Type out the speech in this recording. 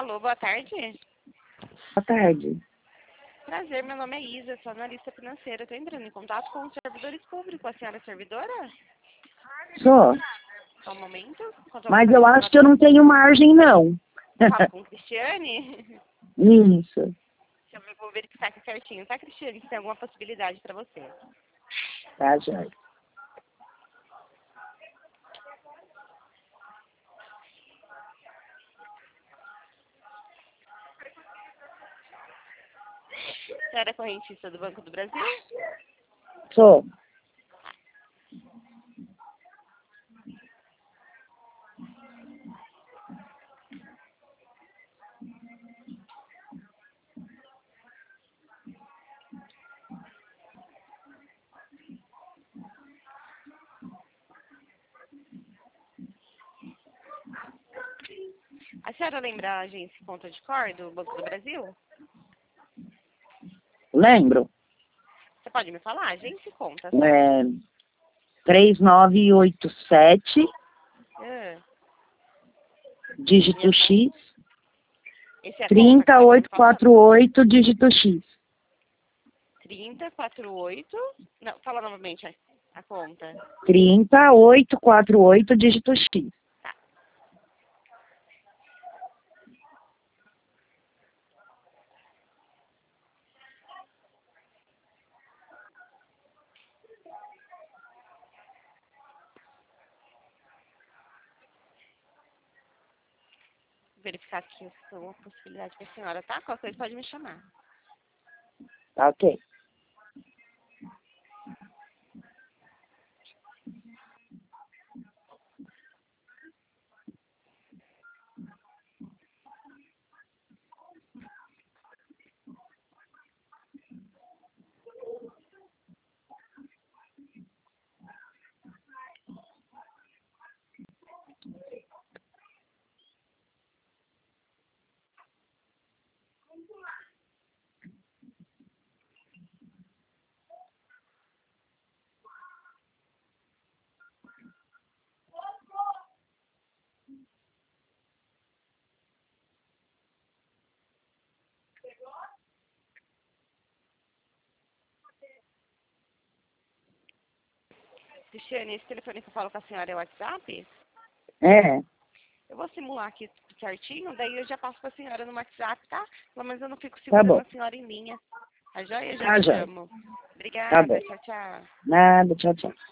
Alô, boa tarde. Boa tarde. Prazer, meu nome é Isa, sou analista financeira. Estou entrando em contato com os servidores públicos. A senhora é servidora? Sou. Só um momento. Mas eu acho que eu não tenho margem, não. Falo com Cristiane? Isso. Vou verificar aqui certinho. Tá, Cristiane? Se tem alguma possibilidade para você. Tá, Jorge. A senhora é correntista do Banco do Brasil? Sou. A senhora lembra a agência Conta de Cor do Banco do Brasil? Lembro. Você pode me falar? Agência e Conta, tá? 3987, dígito X, Esse é a conta que você tá me falando? 3848, dígito X. 3048. Não, fala novamente a conta. 3848, dígito X. Tá. Verificar aqui se uma possibilidade com a senhora, tá? Qualquer coisa pode me chamar. Tá, ok. Cristiane, esse telefone que eu falo com a senhora é o WhatsApp? É. Eu vou simular aqui certinho, daí eu já passo pra senhora no WhatsApp, tá? Pelo menos eu não fico Tá segurando bom. a senhora em linha. Tá joia? Eu já Tá, te joia. chamo. Tá Obrigada. bom. Tchau, tchau. Nada, tchau, tchau.